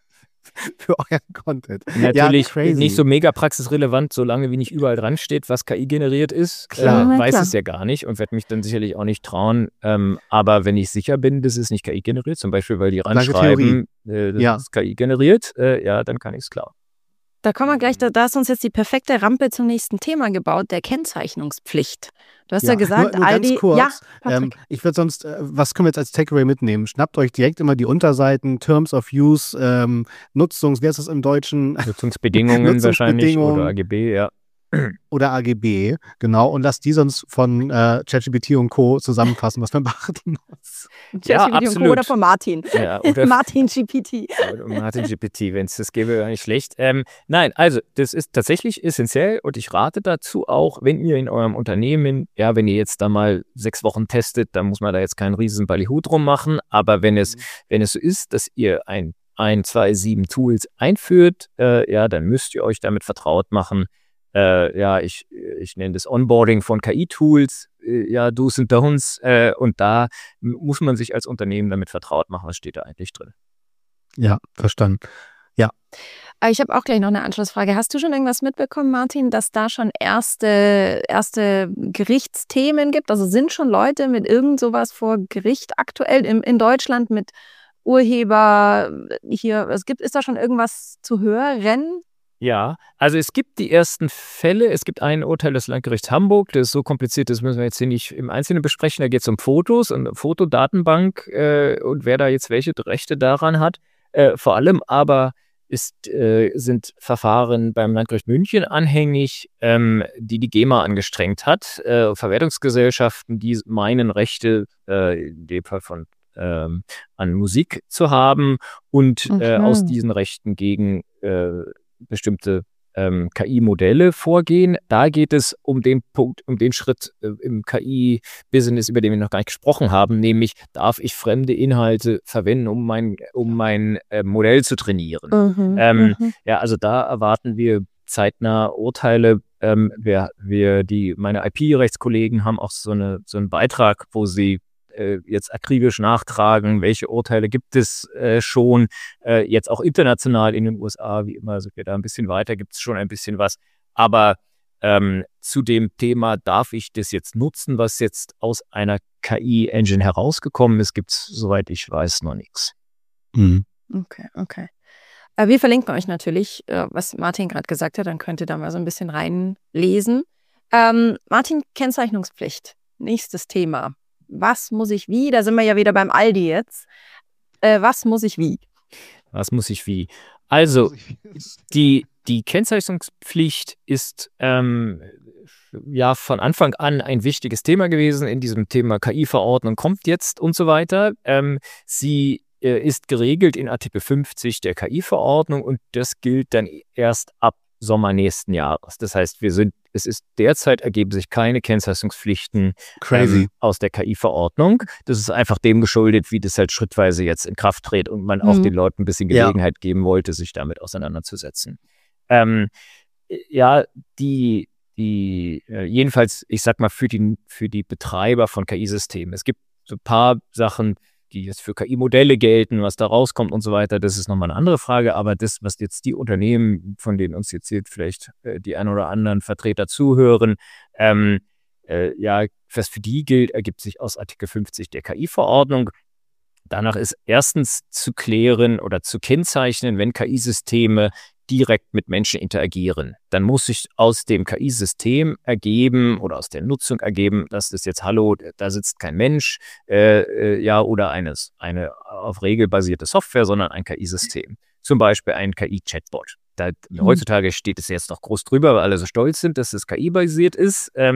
für euren Content. Natürlich ja, crazy. nicht so mega praxisrelevant, solange wie nicht überall dran steht, was K I generiert ist. Klar. Äh, Ja, weiß klar. es ja gar nicht und werde mich dann sicherlich auch nicht trauen. Ähm, aber wenn ich sicher bin, das ist nicht K I generiert, zum Beispiel, weil die Danke, ranschreiben, äh, das Ja. ist K I generiert, äh, ja, dann kann ich es klauen. Da kommen wir gleich, da, da ist uns jetzt die perfekte Rampe zum nächsten Thema gebaut, der Kennzeichnungspflicht. Du hast ja, Ja, gesagt, nur, nur Aldi. ganz kurz. Ja, Patrick. ähm, ich würde sonst, äh, was können wir jetzt als Takeaway mitnehmen? Schnappt euch direkt immer die Unterseiten, Terms of Use, ähm, Nutzungs, wie heißt das im Deutschen? Nutzungsbedingungen wahrscheinlich Nutzungsbedingungen. oder A G B, ja. Oder A G B, genau. Und lasst die sonst von äh, ChatGPT und Co. zusammenfassen, was man beachten muss. Ja, ChatGPT und Co. absolut. oder von Martin. Ja, oder Martin G P T. Oder Martin G P T, wenn es das gäbe, wäre nicht schlecht. Ähm, nein, also das ist tatsächlich essentiell und ich rate dazu auch, wenn ihr in eurem Unternehmen, ja, wenn ihr jetzt da mal sechs Wochen testet, dann muss man da jetzt keinen riesen Ballyhoo drum machen, aber wenn es, wenn es so ist, dass ihr ein, ein, zwei, sieben Tools einführt, äh, ja, dann müsst ihr euch damit vertraut machen. Äh, ja, ich, ich nenne das Onboarding von K I-Tools, äh, ja, Do's und Don'ts, äh, und da m- muss man sich als Unternehmen damit vertraut machen, was steht da eigentlich drin. Ja, verstanden. Aber ich habe auch gleich noch eine Anschlussfrage. Hast du schon irgendwas mitbekommen, Martin, dass da schon erste, erste Gerichtsthemen gibt? Also sind schon Leute mit irgend sowas vor Gericht aktuell im, in Deutschland mit Urheber hier? Es gibt, ist da schon irgendwas zu hören? Ja, also es gibt die ersten Fälle. Es gibt ein Urteil des Landgerichts Hamburg, das ist so kompliziert, das müssen wir jetzt hier nicht im Einzelnen besprechen. Da geht es um Fotos und eine Fotodatenbank äh, und wer da jetzt welche Rechte daran hat. Äh, vor allem aber ist, äh, sind Verfahren beim Landgericht München anhängig, ähm, die die GEMA angestrengt hat. Äh, Verwertungsgesellschaften, die meinen, Rechte äh, in dem Fall von ähm, an Musik zu haben und äh, Mhm. aus diesen Rechten gegen äh, bestimmte ähm, K I-Modelle vorgehen. Da geht es um den Punkt, um den Schritt äh, im K I-Business, über den wir noch gar nicht gesprochen haben, nämlich darf ich fremde Inhalte verwenden, um mein, um mein äh, Modell zu trainieren. Mhm. Ähm, Mhm. Ja, also da erwarten wir zeitnah Urteile. Ähm, wir, wir, die, meine I P-Rechtskollegen haben auch so, eine, so einen Beitrag, wo sie äh, jetzt akribisch nachtragen, welche Urteile gibt es äh, schon, äh, jetzt auch international in den U S A, wie immer, sind wir da ein bisschen weiter, gibt es schon ein bisschen was. Aber ähm, zu dem Thema, darf ich das jetzt nutzen, was jetzt aus einer K I-Engine herausgekommen ist, gibt es, soweit ich weiß, noch nichts. Mhm. Okay, okay. Äh, wir verlinken euch natürlich, äh, was Martin gerade gesagt hat, dann könnt ihr da mal so ein bisschen reinlesen. Ähm, Martin, Kennzeichnungspflicht, nächstes Thema. Was muss ich wie? Da sind wir ja wieder beim Aldi jetzt. Äh, was muss ich wie? Was muss ich wie? Also, die, die Kennzeichnungspflicht ist ähm, ja von Anfang an ein wichtiges Thema gewesen. In diesem Thema K I-Verordnung kommt jetzt und so weiter. Ähm, sie äh, ist geregelt in Artikel fünfzig der K I-Verordnung und das gilt dann erst ab Sommer nächsten Jahres. Das heißt, wir sind, es ist derzeit ergeben sich keine Kennzeichnungspflichten Crazy. ähm, aus der K I-Verordnung. Das ist einfach dem geschuldet, wie das halt schrittweise jetzt in Kraft tritt und man auch Mhm. den Leuten ein bisschen Ja. Gelegenheit geben wollte, sich damit auseinanderzusetzen. Ähm, ja, die, die äh, jedenfalls, ich sag mal, für die, für die Betreiber von K I-Systemen. Es gibt so ein paar Sachen, die jetzt für K I-Modelle gelten, was da rauskommt und so weiter, das ist nochmal eine andere Frage, aber das, was jetzt die Unternehmen, von denen uns jetzt hier vielleicht äh, die ein oder anderen Vertreter zuhören, ähm, äh, ja, was für die gilt, ergibt sich aus Artikel fünfzig der K I-Verordnung. Danach ist erstens zu klären oder zu kennzeichnen, wenn K I-Systeme direkt mit Menschen interagieren. Dann muss sich aus dem K I-System ergeben oder aus der Nutzung ergeben, dass das jetzt, hallo, da sitzt kein Mensch, äh, äh, ja, oder eines, eine auf Regel basierte Software, sondern ein K I-System. Zum Beispiel ein K I-Chatbot. Da, Mhm. Heutzutage steht es jetzt noch groß drüber, weil alle so stolz sind, dass es K I-basiert ist. Ähm,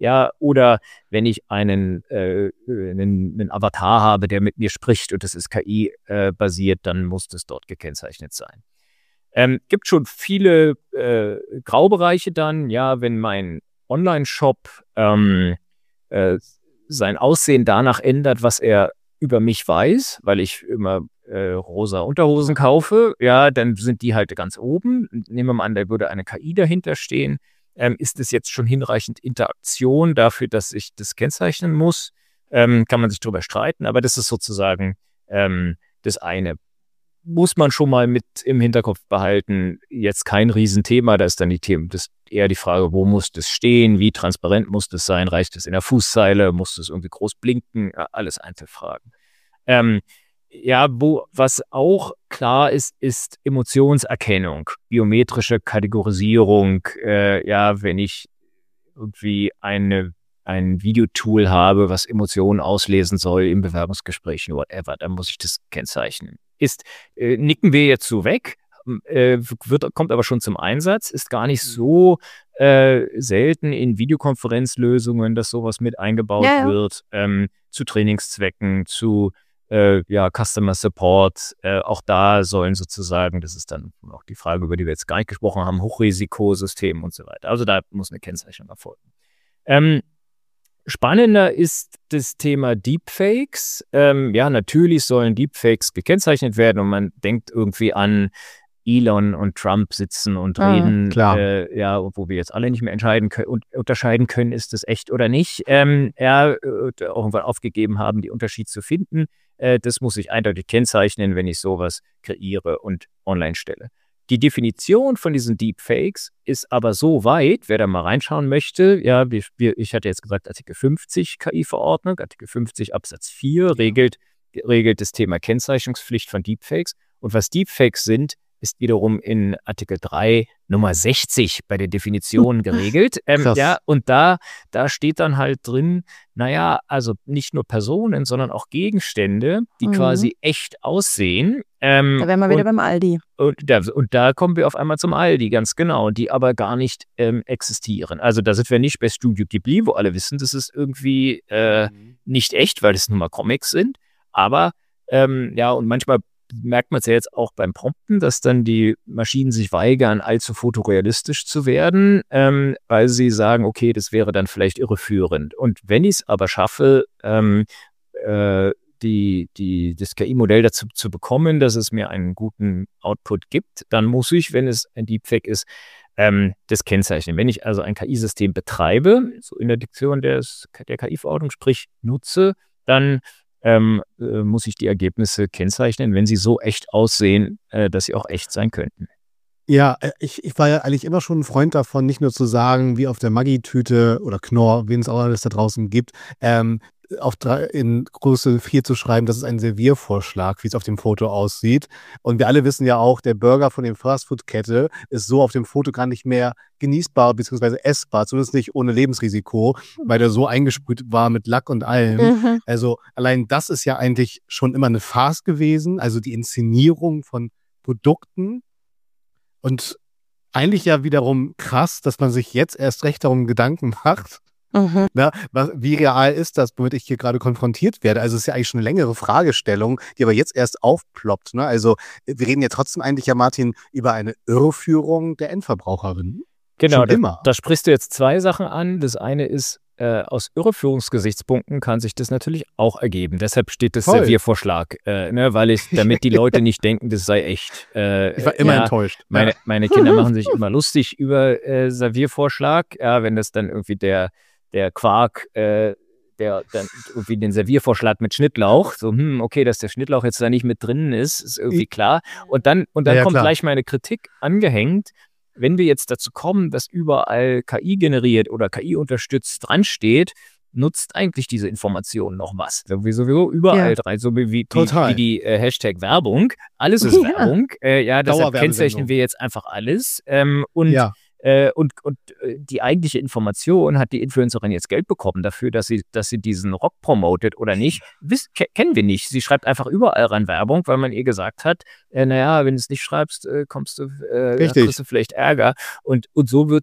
Ja, oder wenn ich einen, äh, einen, einen Avatar habe, der mit mir spricht und das ist K I-basiert, äh, dann muss das dort gekennzeichnet sein. Ähm, gibt schon viele äh, Graubereiche dann, ja, wenn mein Online-Shop ähm, äh, sein Aussehen danach ändert, was er über mich weiß, weil ich immer äh, rosa Unterhosen kaufe, ja, dann sind die halt ganz oben. Nehmen wir mal an, da würde eine K I dahinter stehen. Ähm, ist es jetzt schon hinreichend Interaktion dafür, dass ich das kennzeichnen muss? Ähm, kann man sich darüber streiten, aber das ist sozusagen ähm, das eine. Muss man schon mal mit im Hinterkopf behalten, jetzt kein Riesenthema, da ist dann die Themen, das eher die Frage, wo muss das stehen, wie transparent muss das sein, reicht es in der Fußzeile, muss das irgendwie groß blinken, alles Einzelfragen. Ähm, ja, wo, was auch klar ist, ist Emotionserkennung, biometrische Kategorisierung, äh, ja, wenn ich irgendwie eine ein Videotool habe, was Emotionen auslesen soll im Bewerbungsgespräch, whatever, dann muss ich das kennzeichnen. Ist, äh, nicken wir jetzt so weg, äh, wird, kommt aber schon zum Einsatz, ist gar nicht so äh, selten in Videokonferenzlösungen, dass sowas mit eingebaut Ja, ja. wird, ähm, zu Trainingszwecken, zu äh, ja, Customer Support. Äh, auch da sollen sozusagen, das ist dann auch die Frage, über die wir jetzt gar nicht gesprochen haben, Hochrisikosystem und so weiter. Also da muss eine Kennzeichnung erfolgen. Ähm, Spannender ist das Thema Deepfakes. Ähm, ja, natürlich sollen Deepfakes gekennzeichnet werden und man denkt irgendwie an Elon und Trump sitzen und Ah, reden, klar. äh, ja, wo wir jetzt alle nicht mehr entscheiden können und unterscheiden können, ist das echt oder nicht. Ähm, ja, äh, irgendwann aufgegeben haben, die Unterschied zu finden. Äh, das muss ich eindeutig kennzeichnen, wenn ich sowas kreiere und online stelle. Die Definition von diesen Deepfakes ist aber so weit, wer da mal reinschauen möchte, ja, wir, wir, ich hatte jetzt gesagt Artikel fünfzig K I-Verordnung, Artikel fünfzig Absatz vier regelt, regelt das Thema Kennzeichnungspflicht von Deepfakes. Und was Deepfakes sind, ist wiederum in Artikel drei Nummer sechzig bei der Definition geregelt. Ähm, Krass. ja, und da, da steht dann halt drin, naja, also nicht nur Personen, sondern auch Gegenstände, die Mhm. quasi echt aussehen. Ähm, Da wären wir wieder und beim Aldi. und da, und da kommen wir auf einmal zum Aldi, ganz genau, die aber gar nicht ähm, existieren. Also da sind wir nicht bei Studio Ghibli, wo alle wissen, das ist irgendwie äh, nicht echt, weil es nun mal Comics sind. Aber ähm, ja, und manchmal merkt man es ja jetzt auch beim Prompten, dass dann die Maschinen sich weigern, allzu fotorealistisch zu werden, ähm, weil sie sagen, okay, das wäre dann vielleicht irreführend. Und wenn ich es aber schaffe, ähm, äh, Die, die, das K I-Modell dazu zu bekommen, dass es mir einen guten Output gibt, dann muss ich, wenn es ein Deepfake ist, ähm, das kennzeichnen. Wenn ich also ein K I-System betreibe, so in der Diktion des, der K I-Verordnung, sprich nutze, dann ähm, äh, muss ich die Ergebnisse kennzeichnen, wenn sie so echt aussehen, äh, dass sie auch echt sein könnten. Ja, äh, ich, ich war ja eigentlich immer schon ein Freund davon, nicht nur zu sagen, wie auf der Maggi-Tüte oder Knorr, wen es auch alles da draußen gibt, ähm, auf drei, in Größe vier zu schreiben, das ist ein Serviervorschlag, wie es auf dem Foto aussieht. Und wir alle wissen ja auch, der Burger von der Fastfood-Kette ist so auf dem Foto gar nicht mehr genießbar bzw. essbar, zumindest nicht ohne Lebensrisiko, weil der so eingesprüht war mit Lack und allem. Mhm. Also allein das ist ja eigentlich schon immer eine Farce gewesen, also die Inszenierung von Produkten. Und eigentlich ja wiederum krass, dass man sich jetzt erst recht darum Gedanken macht, Mhm. na, was, wie real ist das, womit ich hier gerade konfrontiert werde. Also es ist ja eigentlich schon eine längere Fragestellung, die aber jetzt erst aufploppt. Ne? Also wir reden ja trotzdem eigentlich ja, Martin, über eine Irreführung der Endverbraucherin. Genau, Schon da, immer. da sprichst du jetzt zwei Sachen an. Das eine ist, äh, aus Irreführungsgesichtspunkten kann sich das natürlich auch ergeben. Deshalb steht das Voll. Serviervorschlag, äh, ne, weil ich, damit die Leute nicht denken, das sei echt. Äh, Ich war immer ja, enttäuscht. Meine, Ja. meine Kinder machen sich immer lustig über äh, Serviervorschlag, ja, wenn das dann irgendwie der, der Quark, äh, der dann irgendwie den Serviervorschlag mit Schnittlauch, so, hm, okay, dass der Schnittlauch jetzt da nicht mit drin ist, ist irgendwie klar. Und dann, und dann Ja, ja, kommt klar. gleich meine Kritik angehängt. Wenn wir jetzt dazu kommen, dass überall K I generiert oder K I unterstützt dran steht, nutzt eigentlich diese Information noch was? Sowieso überall Ja. dran, so wie, wie, Total. wie die äh, Hashtag Werbung. Alles ist Ja. Werbung. Äh, ja, deshalb Dauerwerbesendung. kennzeichnen wir jetzt einfach alles. Ähm, und Ja. Äh, und, und äh, die eigentliche Information, hat die Influencerin jetzt Geld bekommen dafür, dass sie, dass sie diesen Rock promotet oder nicht, Wiss, ke kennen wir nicht. Sie schreibt einfach überall ran Werbung, weil man ihr gesagt hat, äh, naja, wenn du es nicht schreibst, äh, kommst du, äh, Richtig. kriegst du vielleicht Ärger. Und, und so wird's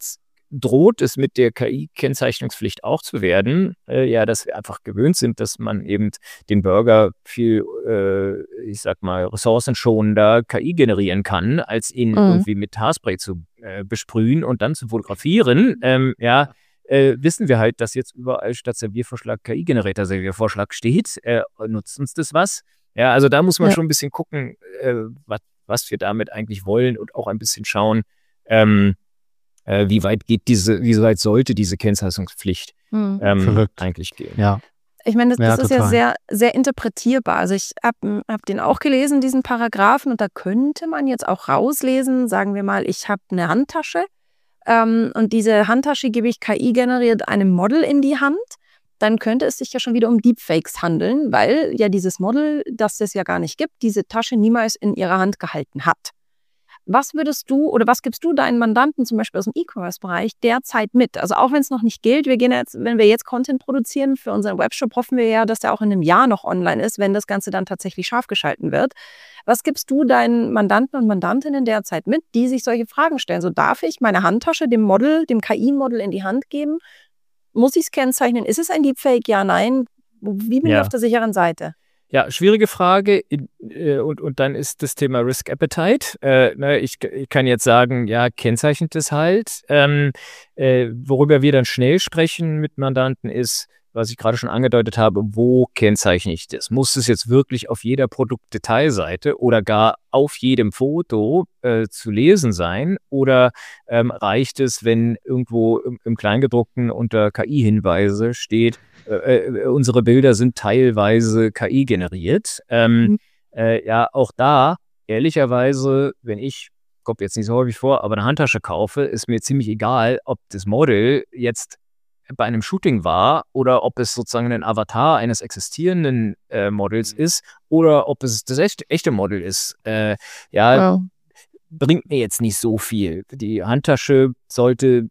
droht es mit der K I-Kennzeichnungspflicht auch zu werden, äh, ja, dass wir einfach gewöhnt sind, dass man eben den Burger viel, äh, ich sag mal, ressourcenschonender K I generieren kann, als ihn Mhm. irgendwie mit Haarspray zu äh, besprühen und dann zu fotografieren. Ähm, ja, äh, wissen wir halt, dass jetzt überall statt Serviervorschlag K I-generierter Serviervorschlag steht. Äh, nutzt uns das was? Ja, also da muss man Ja. schon ein bisschen gucken, äh, was, was wir damit eigentlich wollen und auch ein bisschen schauen, ähm, äh, wie weit geht diese, wie weit sollte diese Kennzeichnungspflicht Mhm. ähm, Verrückt. eigentlich gehen. Ja. Ich meine, das, Ja, das ist ja total. sehr, sehr interpretierbar. Also ich habe hab den auch gelesen, diesen Paragraphen, und da könnte man jetzt auch rauslesen, sagen wir mal, ich habe eine Handtasche ähm, und diese Handtasche gebe ich K I-generiert einem Model in die Hand. Dann könnte es sich ja schon wieder um Deepfakes handeln, weil ja dieses Model, das es ja gar nicht gibt, diese Tasche niemals in ihrer Hand gehalten hat. Was würdest du oder was gibst du deinen Mandanten zum Beispiel aus dem E-Commerce-Bereich derzeit mit? Also auch wenn es noch nicht gilt, wir gehen jetzt, wenn wir jetzt Content produzieren für unseren Webshop, hoffen wir ja, dass der auch in einem Jahr noch online ist, wenn das Ganze dann tatsächlich scharf geschalten wird. Was gibst du deinen Mandanten und Mandantinnen derzeit mit, die sich solche Fragen stellen? So, darf ich meine Handtasche dem Model, dem K I-Model in die Hand geben? Muss ich es kennzeichnen? Ist es ein Deepfake? Ja, nein. Wie bin ich Ja. auf der sicheren Seite? Ja, schwierige Frage. In- äh, Und, und dann ist das Thema Risk Appetite. Äh, ne, ich, ich kann jetzt sagen, ja, kennzeichnet es halt. Ähm, äh, worüber wir dann schnell sprechen mit Mandanten ist, was ich gerade schon angedeutet habe, wo kennzeichne ich das? Muss es jetzt wirklich auf jeder Produktdetailseite oder gar auf jedem Foto äh, zu lesen sein? Oder ähm, reicht es, wenn irgendwo im, im Kleingedruckten unter K I-Hinweise steht, äh, äh, unsere Bilder sind teilweise K I generiert? Ähm, Mhm. äh, ja, auch da, ehrlicherweise, wenn ich, kommt jetzt nicht so häufig vor, aber eine Handtasche kaufe, ist mir ziemlich egal, ob das Model jetzt bei einem Shooting war oder ob es sozusagen ein Avatar eines existierenden äh, Models ist oder ob es das echte, echte Model ist. Äh, ja, Wow. bringt mir jetzt nicht so viel. Die Handtasche sollte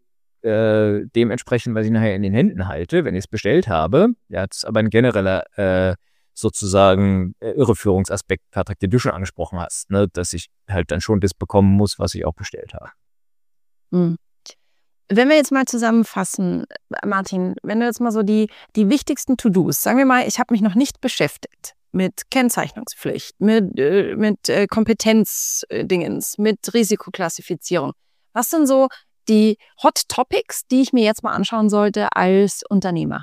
äh, dem entsprechen, was ich nachher in den Händen halte, wenn ich es bestellt habe. Ja, das ist aber ein genereller äh, sozusagen äh, Irreführungsaspekt, Patrick, den du schon angesprochen hast, ne? Dass ich halt dann schon das bekommen muss, was ich auch bestellt habe. Mhm. Wenn wir jetzt mal zusammenfassen, Martin, wenn du jetzt mal so die, die wichtigsten To-Dos, sagen wir mal, ich habe mich noch nicht beschäftigt mit Kennzeichnungspflicht, mit, äh, mit äh, Kompetenzdingens, mit Risikoklassifizierung. Was sind so die Hot Topics, die ich mir jetzt mal anschauen sollte als Unternehmer?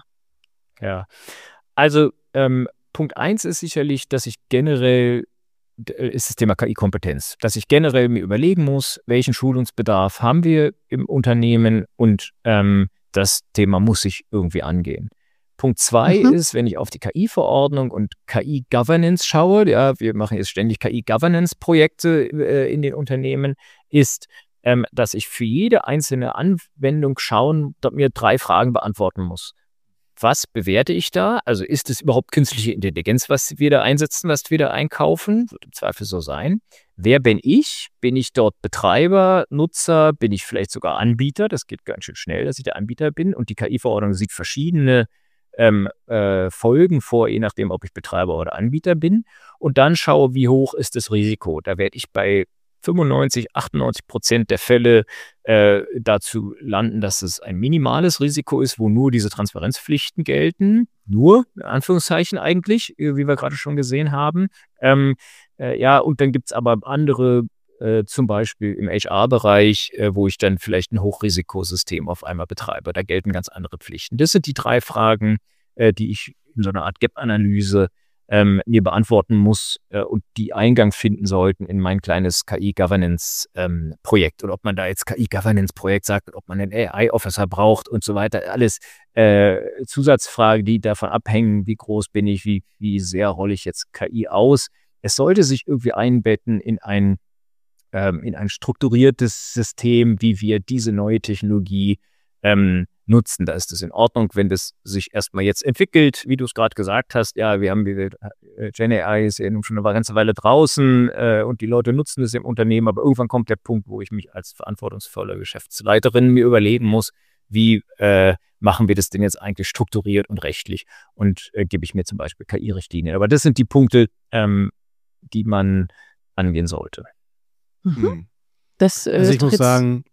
Ja, also ähm, Punkt eins ist sicherlich, dass ich generell, äh, ist das Thema K I-Kompetenz, dass ich generell mir überlegen muss, welchen Schulungsbedarf haben wir im Unternehmen und ähm, das Thema muss ich irgendwie angehen. Punkt zwei Mhm. ist, wenn ich auf die K I-Verordnung und K I-Governance schaue, ja, wir machen jetzt ständig K I-Governance-Projekte äh, in den Unternehmen, ist, ähm, dass ich für jede einzelne Anwendung schauen, dort mir drei Fragen beantworten muss. Was bewerte ich da? Also ist es überhaupt künstliche Intelligenz, was wir da einsetzen, was wir da einkaufen? Wird im Zweifel so sein. Wer bin ich? Bin ich dort Betreiber, Nutzer? Bin ich vielleicht sogar Anbieter? Das geht ganz schön schnell, dass ich der Anbieter bin. Und die K I-Verordnung sieht verschiedene ähm, äh, Folgen vor, je nachdem, ob ich Betreiber oder Anbieter bin. Und dann schaue, wie hoch ist das Risiko. Da werde ich bei fünfundneunzig, achtundneunzig Prozent der Fälle äh, dazu landen, dass es ein minimales Risiko ist, wo nur diese Transparenzpflichten gelten. Nur, in Anführungszeichen eigentlich, äh, wie wir gerade schon gesehen haben. Ähm, äh, ja, und dann gibt es aber andere, äh, zum Beispiel im H R-Bereich, äh, wo ich dann vielleicht ein Hochrisikosystem auf einmal betreibe. Da gelten ganz andere Pflichten. Das sind die drei Fragen, äh, die ich in so einer Art Gap-Analyse Ähm, mir beantworten muss äh, und die Eingang finden sollten in mein kleines K I-Governance-Projekt. Ähm, und ob man da jetzt K I-Governance-Projekt sagt, ob man einen A I-Officer braucht und so weiter, alles äh, Zusatzfragen, die davon abhängen, wie groß bin ich, wie, wie sehr rolle ich jetzt K I aus. Es sollte sich irgendwie einbetten in ein, ähm, in ein strukturiertes System, wie wir diese neue Technologie ähm, nutzen. Da ist es in Ordnung, wenn das sich erstmal jetzt entwickelt, wie du es gerade gesagt hast. Ja, wir haben äh, Gen A I ist ja nun schon eine ganze Weile draußen äh, und die Leute nutzen es im Unternehmen, aber irgendwann kommt der Punkt, wo ich mich als verantwortungsvolle Geschäftsleiterin mir überlegen muss, wie äh, machen wir das denn jetzt eigentlich strukturiert und rechtlich und äh, gebe ich mir zum Beispiel K I-Richtlinien. Aber das sind die Punkte, ähm, die man angehen sollte. Mhm. Das, äh, Also ich muss Fritz- sagen,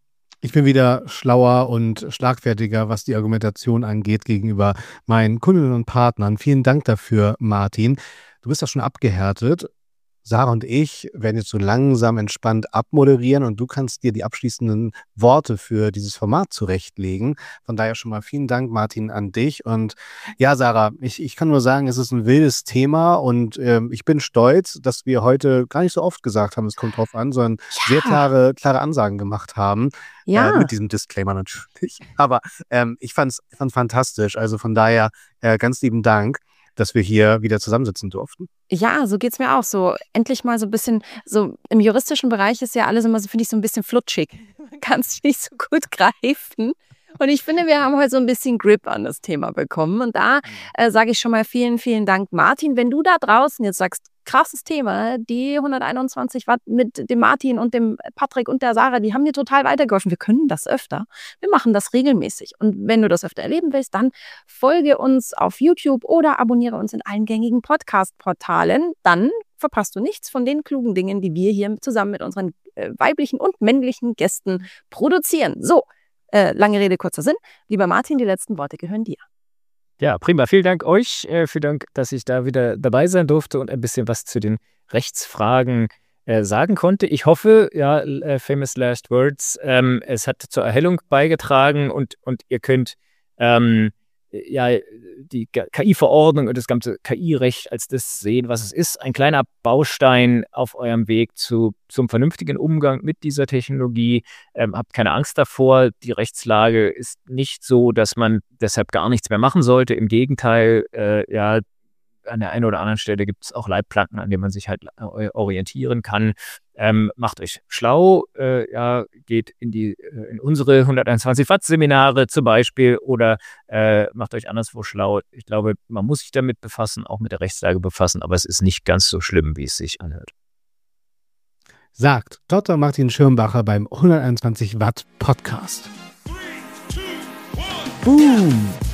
Ich bin wieder schlauer und schlagfertiger, was die Argumentation angeht gegenüber meinen Kundinnen und Partnern. Vielen Dank dafür, Martin. Du bist ja schon abgehärtet. Sarah und ich werden jetzt so langsam entspannt abmoderieren und du kannst dir die abschließenden Worte für dieses Format zurechtlegen. Von daher schon mal vielen Dank, Martin, an dich. Und ja, Sarah, ich, ich kann nur sagen, es ist ein wildes Thema und ähm, ich bin stolz, dass wir heute gar nicht so oft gesagt haben, es kommt drauf an, sondern sehr Ja, klare, klare Ansagen gemacht haben. Äh, ja. mit diesem Disclaimer natürlich. Aber ähm, ich fand's, fand fantastisch. Also von daher äh, ganz lieben Dank, dass wir hier wieder zusammensitzen durften. Ja, so geht's mir auch. So endlich mal so ein bisschen, so im juristischen Bereich ist ja alles immer so, finde ich, so ein bisschen flutschig. Man kann es nicht so gut greifen. Und ich finde, wir haben heute so ein bisschen Grip an das Thema bekommen. Und da äh, sage ich schon mal vielen, vielen Dank, Martin. Wenn du da draußen jetzt sagst, krasses Thema, die hunderteinundzwanzig Watt mit dem Martin und dem Patrick und der Sarah, die haben mir total weitergeholfen. Wir können das öfter. Wir machen das regelmäßig. Und wenn du das öfter erleben willst, dann folge uns auf YouTube oder abonniere uns in allen gängigen Podcast-Portalen. Dann verpasst du nichts von den klugen Dingen, die wir hier zusammen mit unseren äh, weiblichen und männlichen Gästen produzieren. So, äh, lange Rede, kurzer Sinn. Lieber Martin, die letzten Worte gehören dir. Ja, prima. Vielen Dank euch. Äh, vielen Dank, dass ich da wieder dabei sein durfte und ein bisschen was zu den Rechtsfragen äh, sagen konnte. Ich hoffe, ja, äh, famous last words, ähm, es hat zur Erhellung beigetragen und, und ihr könnt ähm, ja, die K I-Verordnung und das ganze K I-Recht als das sehen, was es ist. Ein kleiner Baustein auf eurem Weg zu, zum vernünftigen Umgang mit dieser Technologie. Ähm, habt keine Angst davor. Die Rechtslage ist nicht so, dass man deshalb gar nichts mehr machen sollte. Im Gegenteil, äh, ja, an der einen oder anderen Stelle gibt es auch Leitplanken, an denen man sich halt orientieren kann. Ähm, macht euch schlau, äh, ja, geht in die äh, in unsere hunderteinundzwanzig Watt Seminare zum Beispiel oder äh, macht euch anderswo schlau. Ich glaube, man muss sich damit befassen, auch mit der Rechtslage befassen, aber es ist nicht ganz so schlimm, wie es sich anhört. Sagt Doktor Martin Schirmbacher beim hunderteinundzwanzig Watt Podcast. Boom!